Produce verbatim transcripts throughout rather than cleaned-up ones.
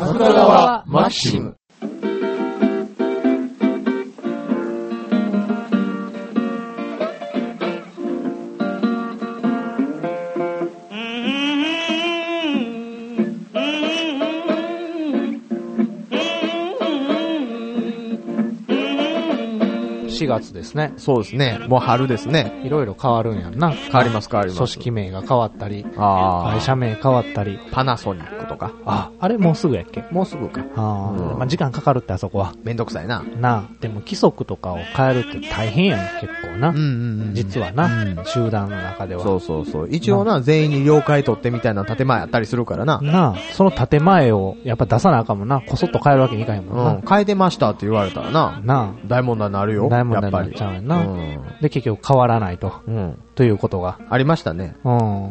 桜川マキシム。 しがつですね。 そうですね。もう春ですね。 いろいろ変わるんやんな。 変わります変わります。 組織名が変わったり、 あ会社名変わったり。 パナソニックとか。 あ、あれもうすぐやっけ？ もうすぐか。 あ、うん、まあ、時間かかるってあそこは。 めんどくさいな。 なあ。でも規則とかを変えるって大変やん、結構な。 うんうんうん。 実はな、うん、集団の中では。 そうそうそう。一応な、全員に了解取ってみたいな建前あったりするからな。 なあ。その建前をやっぱ出さなあかんもんな。こそっと変えるわけにいかへんもんな。 うん。変えてましたって言われたらな。 なあ。 大問題になるよ。 大問題になっちゃうやんな。うん、で、結局変わらないと。うん。ということが。 ありましたね。うん。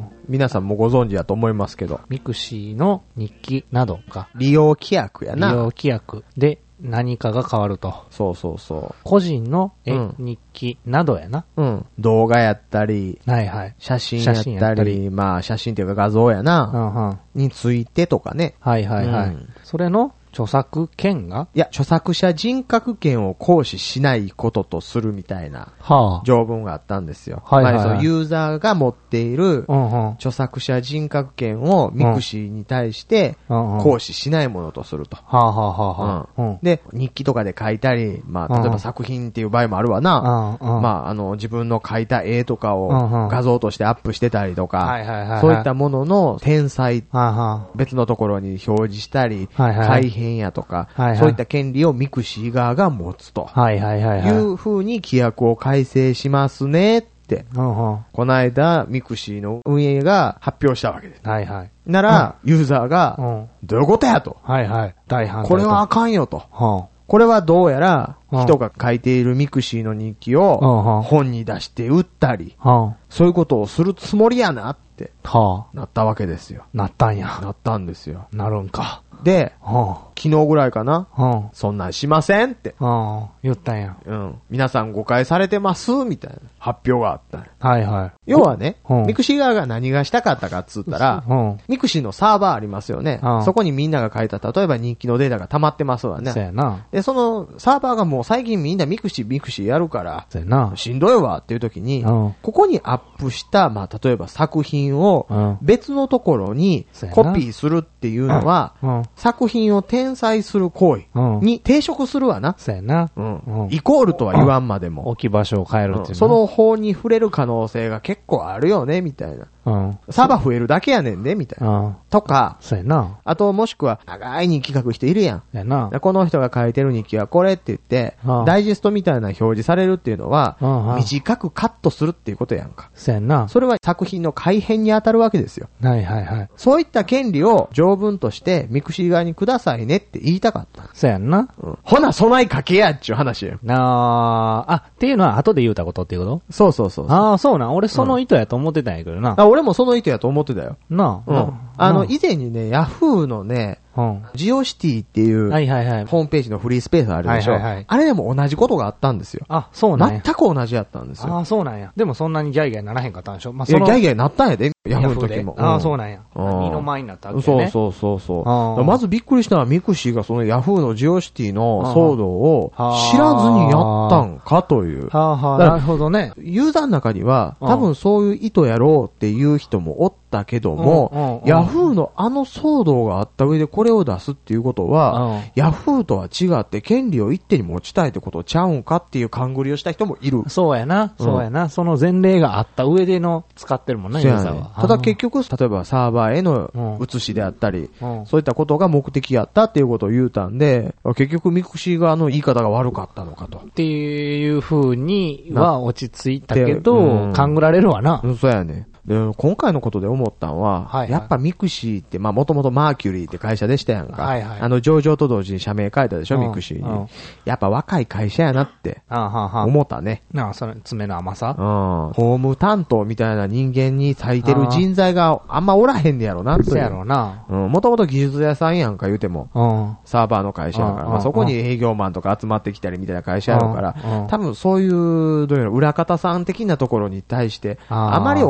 皆さんもご存知だと思いますけど。 ミクシーの日記などが。 利用規約やな。 利用規約で何かが変わると。 そうそうそう。 個人の絵、うん、日記などやな。 うん。動画やったり。 はいはい。 写真やったり。ったりまあ写真っていうか画像やな。うんうん。についてとかね。 はいはいはい。うん、それの著作権がいや、著作者人格権を行使しないこととするみたいな、条文があったんですよ。はいはいはい。まあ、そのユーザーが持っている、著作者人格権をミクシーに対して、行使しないものとすると。はあはあはあ。うん。で、日記とかで書いたり、まあ、例えば作品っていう場合もあるわな。まあ、あの、自分の書いた絵とかを画像としてアップしてたりとか、そういったものの転載、別のところに表示したり、改変やとか、はいはい、そういった権利をミクシー側が持つと。はいはいはい、はい。いう風に規約を改正しますねって、うんうん、この間ミクシーの運営が発表したわけです。はいはい。なら、うん、ユーザーが、うん、どういうことやと。はいはい。大反対と。これはあかんよと。うん、これはどうやら、人が書いているミクシーの日記を本に出して売ったり、うん、そういうことをするつもりやなって、はあ、なったわけですよ。 なったんや。 なったんですよ。 なるんか。 で、はあ、昨日ぐらいかな、はあ、そんなんしませんって、 はあ、言ったんや。 うん。皆さん誤解されてますみたいな発表があったんや。 はいはい。 要はね、はあ、ミクシー側が何がしたかったかっつったら、はあ、ミクシーのサーバーありますよね、はあ。そこにみんなが書いた、例えば日記のデータが溜まってますわね。そうやな。で、そのサーバーがもう最近みんなミクシーミクシーやるから、そうやな。しんどいわっていう時に、はあ、ここにアップした、まあ例えば作品を別のところにコピーするっていうのは、はあ、作品を転載する行為に抵触するわな。 そうやな。 うん。うん、イコールとは言わんまでも。 置き場所を変えるっていう、 うん。その法に触れる可能性が結構あるよね、みたいな。うん。サーバー増えるだけやねんね、みたいな。うん。とか。 そうやな。 あと、もしくは、長い日記書く人いるやん。やな。この人が書いてる日記はこれって言って、うん、ダイジェストみたいな表示されるっていうのは、うん、短くカットするっていうことやんか。 そうやな。 それは作品の改変に当たるわけですよ。 はいはいはい。 そういった権利を条文としてミクシー側にくださいねって言いたかった。 そうやんな。 うん。ほな、備えかけやっちゅう話やん。 あー、あ、っていうのは後で言うたことっていうこと？ そうそうそうそう。 あー、そうなん。俺その意図やと思ってたんやけどな。 うん、あ、俺もその意図やと思ってたよ。 なあ。 うん。あの、以前にね、ヤフーのね、うん、ジオシティっていう、はいはいはい、ホームページのフリースペースあるでしょ、はいはいはい、あれでも同じことがあったんですよ。 あ、そうなんや。 全く同じやったんですよ。 あ、そうなんや。でもそんなにギャイギャイならへんかったんでしょ。まあ、 そのいや、ギャイギャイなったんやで、ヤフーの時も。 あ、うん、そうなんや。二の舞になったわけね。 そうそうそうそう。まずびっくりしたのはミクシーがそのヤフーのジオシティの騒動を知らずにやったんかという。 はあはあ、なるほどね。 ユーザーの中には多分そういう意図やろうっていう人もおったけども、ヤフーのあの騒動があった上でこれを出すっていうことは、ヤフーとは違って権利を一手に持ちたいってことちゃうんかっていう勘繰りをした人もいる。 そうやな。そうやな。その前例があった上での使ってるもんね、ユーザーは。 ただ結局、例えばサーバーへの写しであったり、うん、そういったことが目的やったっていうことを言うたんで、結局ミクシー側の言い方が悪かったのかと。 っていう風には落ち着いたけど、うん、勘繰られるわな。 うん、そうやね。で、今回のことで思ったのは、はいはい、やっぱミクシーって、まあもともとマーキュリーって会社でしたやんか。はいはい、あの上場と同時に社名変えたでしょ、うん、ミクシーに、うん。やっぱ若い会社やなって、思ったね。 ああ、それ、爪の甘さ、 うん、法務担当みたいな人間に割いてる人材があんまおらへんねやろなって。 そうやろうな。 うん、もともと技術屋さんやんか言うても、うん、サーバーの会社やから、まあそこに営業マンとか集まってきたりみたいな会社やろうから、多分そういう、どういうの、裏方さん的なところに対して、あまりお金使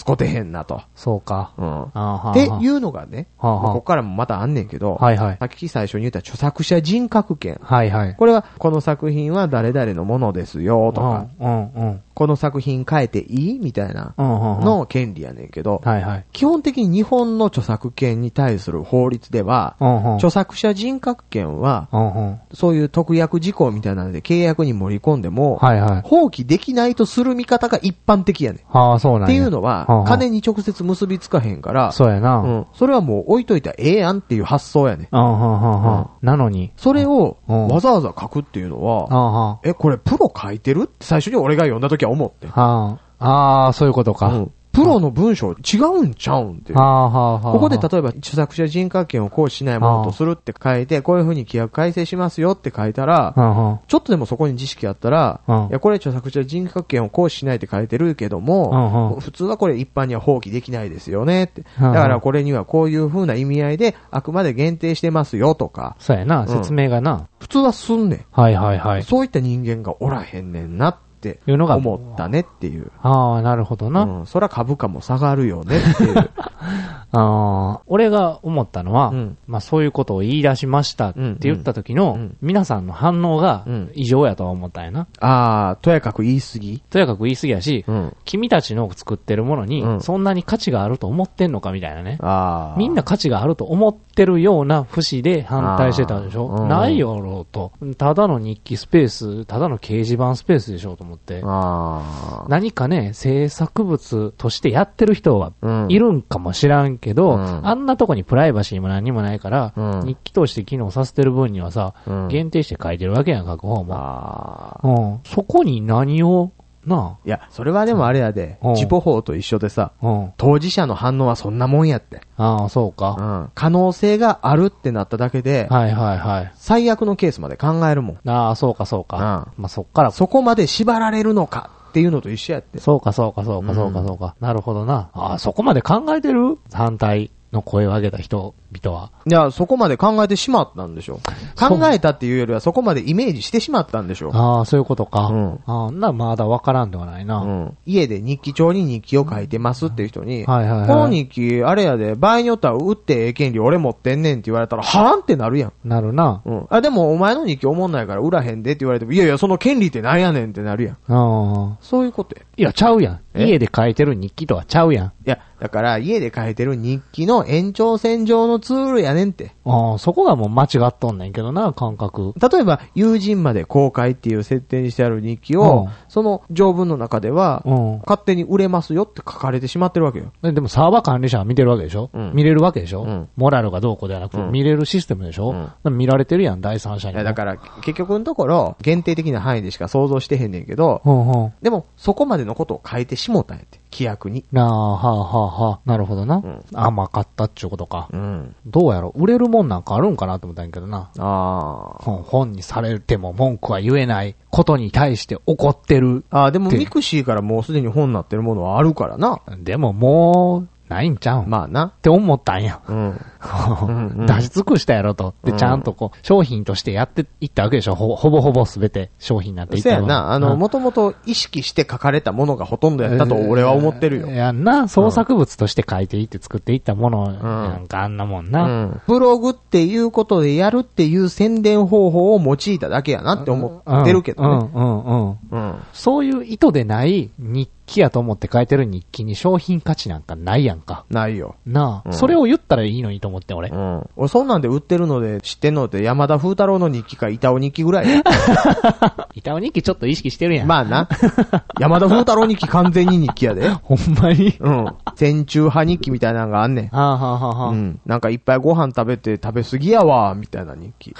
使ってへんなと。 そうか。 うん。っていうのがね、はあはあ、ここからもまたあんねんけど、はいはい、さっき最初に言った著作者人格権。はいはい。これは、この作品は誰々のものですよとか、うんうんうん、この作品変えていいみたいなの権利やねんけど、はいはい、基本的に日本の著作権に対する法律では、うんうん、著作者人格権は、うんうん、そういう特約事項みたいなので契約に盛り込んでも、はいはい、放棄できないとする見方が一般的やねん。ああ、そうなんや。っていうのは、はあはあ、金に直接結びつかへんから、そうやな。うん。それはもう置いといたらええやんっていう発想やねん。ああ、はあはあ、うん、なのに。それを、わざわざ書くっていうのは、ああ、え、これプロ書いてるって最初に俺が読んだ時は思って。はあ、ああ、そういうことか。うんプロの文章違うんちゃうんっていう。はあはあはあ、ここで例えば著作者人格権を行使しないものとするって書いて、こういうふうに規約改正しますよって書いたら、はあはあ、ちょっとでもそこに知識あったら、はあ、いやこれ著作者人格権を行使しないって書いてるけども、はあはあ、普通はこれ一般には放棄できないですよねって。はあはあ、だからこれにはこういうふうな意味合いであくまで限定してますよとか。そうやな、うん、説明がな。普通はすんねん。はいはいはい。そういった人間がおらへんねんなって。っていうのが思ったねっていう。ああ、なるほどな。うん。そら株価も下がるよねっていう。ああ、俺が思ったのは、うん、まあそういうことを言い出しましたって言った時の、うんうん、皆さんの反応が異常やとは思ったんやな。ああ、とやかく言い過ぎとやかく言い過ぎやし、うん、君たちの作ってるものに、そんなに価値があると思ってんのかみたいなね。あみんな価値があると思ってるような節で反対してたでしょ、うん、ないよろうと。ただの日記スペース、ただの掲示板スペースでしょうと思って。あ何かね、制作物としてやってる人はいるんかもしらんけど、うん、あんなとこにプライバシーも何もないから、うん、日記として機能させてる分にはさ、うん、限定して書いてるわけやん、書く方も。あうん、そこに何を、なあ。いや、それはでもあれやで、うん、自母法と一緒でさ、うん、当事者の反応はそんなもんやって。ああ、そうか、うん。可能性があるってなっただけで、はいはいはい。最悪のケースまで考えるもん。ああ、そうかそうか。うん、まあそっから。そこまで縛られるのかっていうのと一緒やって。そうかそうかそうかそうかそうか。うん、なるほどな。ああ、そこまで考えてる？反対の声を上げた人々は。いや、そこまで考えてしまったんでしょ。考えたっていうよりはそこまでイメージしてしまったんでしょ。ああ、そういうことか。うん。ああ、な、まだわからんではないな。うん。家で日記帳に日記を書いてますっていう人に、はいはいはい。この日記、あれやで、場合によっては売ってええ権利俺持ってんねんって言われたら、はぁんってなるやん。なるな。うん。あ、でもお前の日記おもんないから売らへんでって言われても、いやいや、その権利ってなんやねんってなるやん。ああ。そういうことや。いや、ちゃうやん。家で書いてる日記とはちゃうやん。いや、だから家で書いてる日記の延長線上のツールやねんって。ああ、そこがもう間違っとんねんけどな、感覚。例えば、友人まで公開っていう設定にしてある日記を、うん、その条文の中では、うん、勝手に売れますよって書かれてしまってるわけよ。でもサーバー管理者は見てるわけでしょ、うん、見れるわけでしょ、うん、モラルがどうこうではなくて、うん、見れるシステムでしょ、うん、見られてるやん、第三者に。いや、だから、結局のところ、限定的な範囲でしか想像してへんねんけど、うんうん、でも、そこまでのことを書いてしもたんやって。規約に。なあ、はあ、はあ、はあ。なるほどな。うん、甘かったっちゅうことか。うん。どうやろ売れるもんなんかあるんかなと思ったんやけどな。ああ。本、本にされても文句は言えないことに対して怒ってる。ああ、でもミクシーからもうすでに本になってるものはあるからな。でももう、ないんちゃうん。まあな。って思ったんや。うん。出し尽くしたやろと。で、ちゃんとこう、商品としてやっていったわけでしょ。ほ、ほぼほぼすべて商品になっていったわ。そうやな。あの、もともと意識して書かれたものがほとんどやったと俺は思ってるよ。いやんな、創作物として書いていって作っていったものなんかあんなもんな。うん。ブログっていうことでやるっていう宣伝方法を用いただけやなって思ってるけどね。うんうんうんうん。そういう意図でない日記やと思って書いてる日記に商品価値なんかないやんか。ないよ。なあ、うん。それを言ったらいいのにと思って俺。うん。俺そんなんで売ってるので知ってんのって山田風太郎の日記か板尾日記ぐらい。板尾日記ちょっと意識してるやん。まあな。山田風太郎日記完全に日記やで。ほんまにうん。戦中派日記みたいなのがあんねん。はあ、はあはあ、うん。なんかいっぱいご飯食べて食べ過ぎやわ、みたいな日記。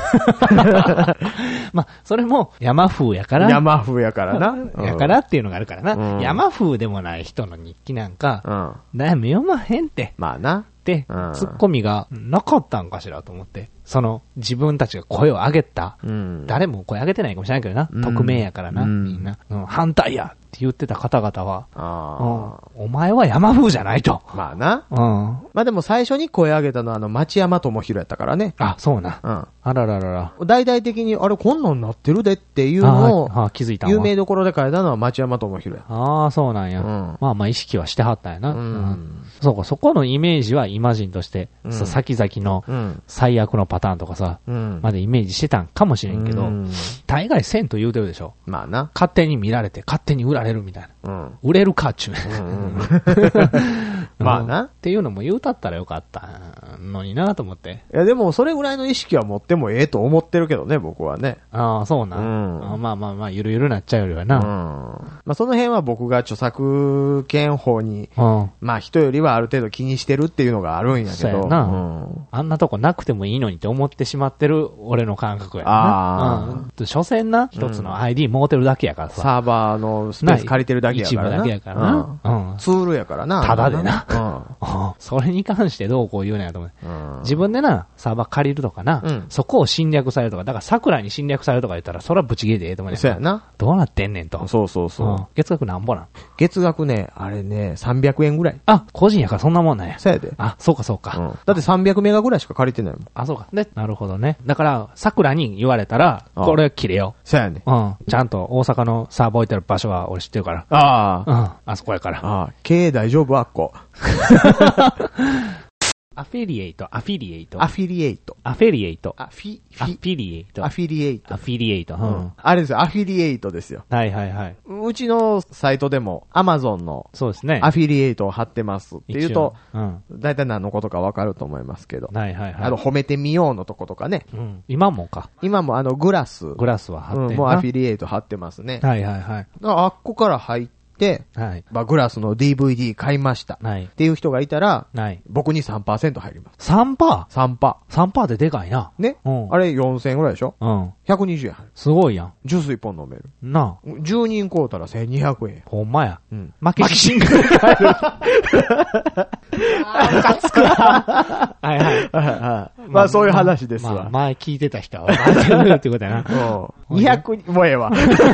まあ、それも山風やから。山風やからな。うん、やからっていうのがあるからな。うん、山風でもない人の日記なんか、うん、悩み読まへんって。まあな。で、うん、ツッコミがなかったんかしらと思って。その、自分たちが声を上げた。うん、誰も声上げてないかもしれないけどな。うん、匿名やからな、うん、みんな、うん。反対やってって言ってた方々は、あうん、お前は山風じゃないと。 まあな。うん。まあでも最初に声上げたのはあの、町山智博やったからね。 あ、そうな。うん。あらららら。 大々的に、あれ、こんなんなってるでっていうのを、 ああ気づいたわ。 有名どころで書いたのは町山智博や。 ああ、そうなんや。うん、まあまあ意識はしてはったんやな。うん。うん、そうか、そこのイメージはイマジンとして、うん、先々の最悪のパターンとかさ、うん、までイメージしてたんかもしれんけど、うん、大概せんと言うてるでしょ。まあな。勝手に見られて、勝手に売られるみたいな。うん、売れるかっちゅうね。うんうんまあな。っていうのも言うたったらよかったのになと思って。 いやでもそれぐらいの意識は持ってもええと思ってるけどね、僕はね。 ああ、そうな。うん、あまあまあまあ、ゆるゆるなっちゃうよりはな。うん。 まあその辺は僕が著作権法に、うん、まあ人よりはある程度気にしてるっていうのがあるんやけど。そうやな。うん、 あんなとこなくてもいいのにって思ってしまってる俺の感覚やな。ああ。うん。所詮な、一つの アイディー 持てるだけやからさ。 サーバーのスペース借りてるだけやからな。 一部だけやからな。 うん。ツールやからな。 ただでな。うん。それに関してどうこう言うねやと思う。うん、自分でな、サーバー借りるとかな、うん、そこを侵略されるとか、だから桜に侵略されるとか言ったら、それはブチゲーでええと思うねん。 そうやな。 どうなってんねんと。 そうそうそう。うん、 月額なんぼなん？ 月額ね、あれね、さんびゃくえんぐらい。 あ、個人やからそんなもんなんや。 そうやで。 あ、そうかそうか。 うん、だってさんびゃくメガぐらいしか借りてないもん。 あ、そうか。で、なるほどね。だから、桜に言われたら、これ切れよ。 そうやね。 うん。ちゃんと大阪のサーバー置いてる場所は俺知ってるから。ああ。うん。あそこやから。 ああ。経営大丈夫あっこ。 アフィリエイト、アフィリエイト。 アフィリエイト。 アフィリエイト。 アフィ、 アフィリエイト。 アフィリエイト。 アフィリエイト。うん。 あれですよ、アフィリエイトですよ。 はいはいはい。 うちのサイトでも、アマゾンの、 そうですね。 アフィリエイトを貼ってますっていうと、うん。だいたい何のことかわかると思いますけど。 はいはいはい。 あの、褒めてみようのとことかね。 うん。今もか。 今もあの、グラス。 グラスは貼ってる。うん、 もうアフィリエイト貼ってますね。 はいはいはい。 あっこから入って、で、はい。まあ、グラスの ディーブイディー 買いました。はい。っていう人がいたら、はい。僕に さんパーセント 入ります。 さんパーセント? さんパーセント。 さんパーセント ででかいな。 ね。うん。あれよんせんえんぐらいでしょうん。ひゃくにじゅうえん入る。 すごいやん。 ジュースいっぽん飲める。 なあ。 じゅうにん買うたらせんにひゃくえん。 ほんまや。 うん。 負けシングル買える。あー、かつくわ。はいはい。はい。まあそういう話ですわ。まあ前聞いてた人は分かってるってことやな。 うん。にひゃく、もうええわ。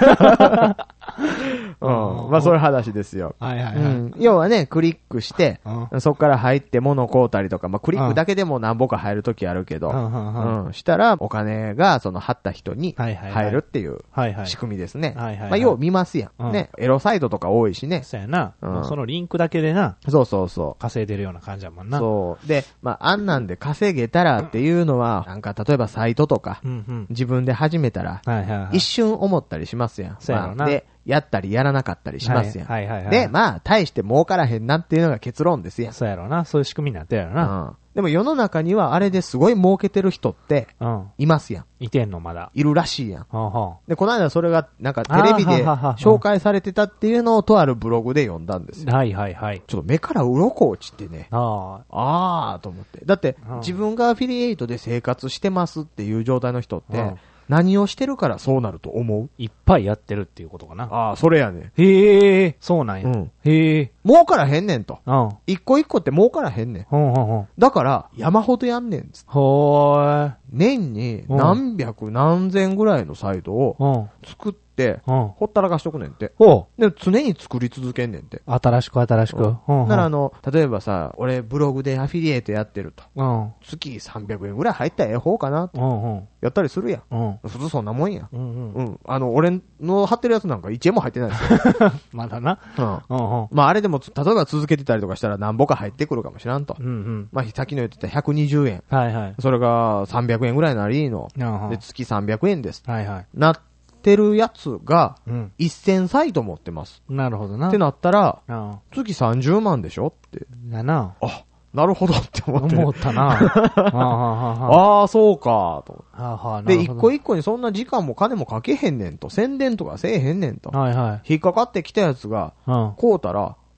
うん。まあそういう話ですよ。 はいはいはい。うん。 要はね、クリックして、うん、そこから入って物買うたりとか、まあクリックだけでも何ぼか入るときあるけど、うん、うん。したらお金がその貼った人に入るっていう仕組みですね。はいはい。まあ要見ますやん。ね。エロサイトとか多いしね。 そうやな。うん。そのリンクだけでな。 そうそうそう。 稼いでるような感じやもんな。 そう。で、まああんなんで稼げたらっていうのは、なんか例えばサイトとか、うんうん、自分で始めたら、はいはいはい、一瞬思ったりしますやん。 そうやろな。 まあ、で、やったりやらなかったりしますやん。はいはいはいはい、で、まあ、大して儲からへんなっていうのが結論ですやん。 そうやろな。そういう仕組みになってるやろな。 うん。でも世の中にはあれですごい儲けてる人って、いますやん。 いてんのまだ。 いるらしいやん。はあはあ、で、この間それがなんかテレビで紹介されてたっていうのをとあるブログで読んだんですよ。 はいはいはい。 ちょっと目から鱗落ちてね。ああ。ああと思って。だって、自分がアフィリエイトで生活してますっていう状態の人って、何をしてるからそうなると思う？ いっぱいやってるっていうことかな。 ああ、それやね。 へえ、そうなんや。うん、へえ。 儲からへんねんと。うん。一個一個って儲からへんねん。ほうほうほう。だから、山ほどやんねんつ。 ほーい。 年に何百何千ぐらいのサイトを作って、うん、ほったらかしとくねんて。で、常に作り続けんねんて。 新しく新しく。だからあの、例えばさ、俺ブログでアフィリエイトやってると。うん、月さんびゃくえんぐらい入ったらええ方かなと。うんうん、やったりするやん。うん、普通そんなもんや。うんうんうん、あの、俺の貼ってるやつなんかいちえんも入ってないですよ。 まだな。 うんうんうん、まああれでも、例えば続けてたりとかしたら何ぼか入ってくるかもしらんと。うんうん、まあさっきの言ってたひゃくにじゅうえん。はいはい。それがさんびゃくえんぐらいなりの。で、月さんびゃくえんです。はいはい。なってるやつが、せんサイト持ってます。 なるほどな。 ってなったら、月さんじゅうまんでしょって。 だな。 あ、なるほどって思って。 思ったな。 ああ、そうか、と。で、一個一個にそんな時間も金もかけへんねんと。宣伝とかせえへんねんと。はいはい。引っかかってきたやつが、こうたら、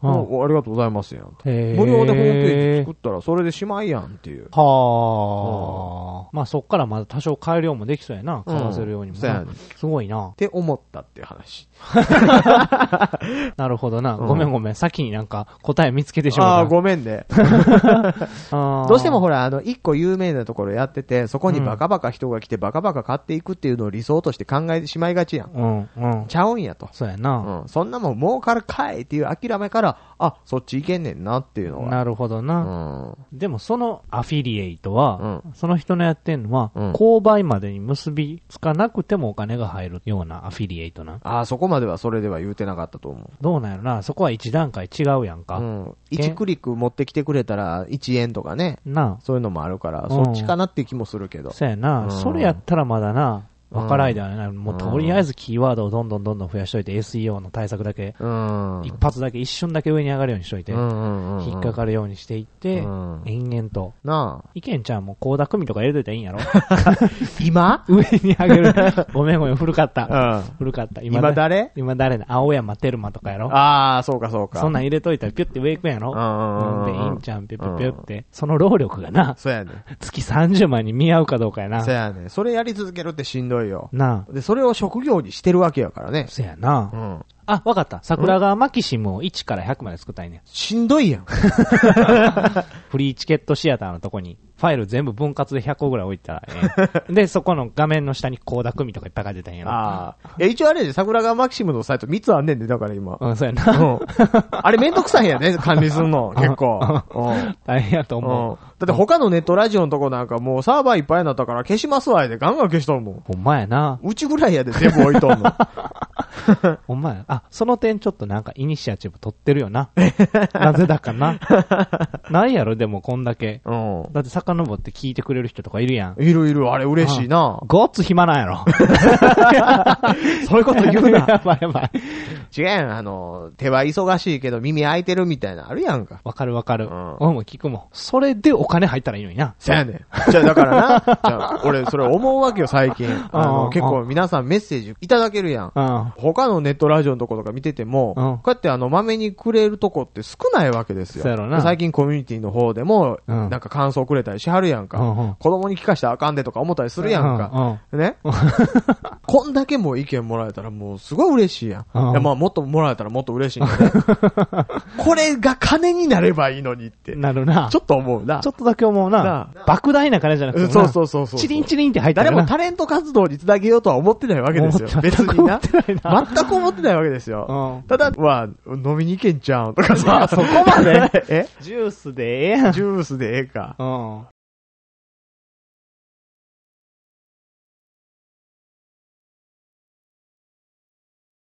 うん、ありがとうございますやん。無料でホームページ作ったらそれでしまいやんっていう。 はあ、うん。まあそっからまだ多少変えるようもできそうやな。買わせるようにも、うん。そうやね。すごいな。 って思ったっていう話。 なるほどな。ごめんごめん。先になんか答え見つけてしまった。 ああ、ごめんね。どうしてもほら、あの、一個有名なところやってて、そこにバカバカ人が来てバカバカ買っていくっていうのを理想として考えてしまいがちやん。うんうん。ちゃうんやと。 そうやな。 うん。そんなもん儲かるかいっていう諦めから、あ、そっち行けんねんなっていうのは。 なるほどな。うん。でもそのアフィリエイトは、うん、その人のやってんのは、うん、購買までに結びつかなくてもお金が入るようなアフィリエイトな。 ああ、そこまではそれでは言うてなかったと思う。 どうなんやろな。そこは一段階違うやんか。うん。 いちクリック持ってきてくれたらいちえんとかね。なあ。そういうのもあるから、そっちかなっていう気もするけど。 そうやな。うん、それやったらまだな。わからないではない。もうとりあえずキーワードをどんどんどんどん増やしといて、エスイーオー の対策だけ、うん、一発だけ、一瞬だけ上に上がるようにしといて、うんうんうん、引っかかるようにしていって、うん、延々と。なあ。いけんちゃんもコーダ組とか入れといたらいいんやろ今上に上げる。ごめんごめん、古かった。うん、古かった。 今, 今誰今誰だ青山テルマとかやろああ、そうかそうか。 そんなん入れといたらピュッて上行くんやろうん。で、いいんちゃん、ピュッピュッピュッって。その労力がな。 そうやね。 月さんじゅうまんに見合うかどうかやな。 そうやね。それやり続けるってしんどいよ。 なあ。 で、それを職業にしてるわけやからね。 そやな。うん。あ、わかった。桜川マキシムをいちからひゃくまで作ったんやねん。 しんどいやん。 フリーチケットシアターのとこに、ファイル全部分割でひゃっこぐらい置いたら、えー、で、そこの画面の下にコーダ組とかいっぱい書いてたんやろ。ああ。いや、一応あれで桜川マキシムのサイトみっつあんねんで、だから今。 うん、そうやな。うん。 あれめんどくさいんやね、管理するの。結構。 うん。大変やと思う。うん。 だって他のネットラジオのとこなんかもうサーバーいっぱいになったから消しますわいでガンガン消しとるもん。 ほんまやな。 うちぐらいやで全部置いとんの。 ほんまや。あ、その点ちょっとなんかイニシアチブ取ってるよな。なぜだかな。ないやろ、でもこんだけ。うん。だって遡って聞いてくれる人とかいるやん。 いるいる、あれ嬉しいな。 ごっつ暇なんやろ。 そういうこと言うな。 やばいやばい。 違うやん、あの、手は忙しいけど耳開いてるみたいなあるやんか。 わかるわかる。うん。俺も聞くもん。それでお金入ったらいいのにな。 そうやねん。じゃあだからな。じゃあ俺それ思うわけよ最近。あの、結構皆さんメッセージいただけるやん。うん。他のネットラジオのところとか見てても、うん、こうやってあの、まめにくれるとこって少ないわけですよ。そうやろな。最近コミュニティの方でも、うん、なんか感想くれたりしはるやんか。うんうん、子供に聞かしたらあかんでとか思ったりするやんか。うんうん、ねこんだけも意見もらえたらもうすごい嬉しいやん。うん、いやまあもっともらえたらもっと嬉しいんだね。これが金になればいいのにって。 なるな。 ちょっと思うな。 ちょっとだけ思うな。な莫大な金じゃなくてもな。 そうそうそうそう。 チリンチリンって入ってる誰もタレント活動につなげようとは思ってないわけですよ。別にな。全く思ってないわけですよ。うん、ただ、は、飲みに行けんちゃうんとかさ。 そこまでえジュースでええやん。 ジュースでええか。 うん。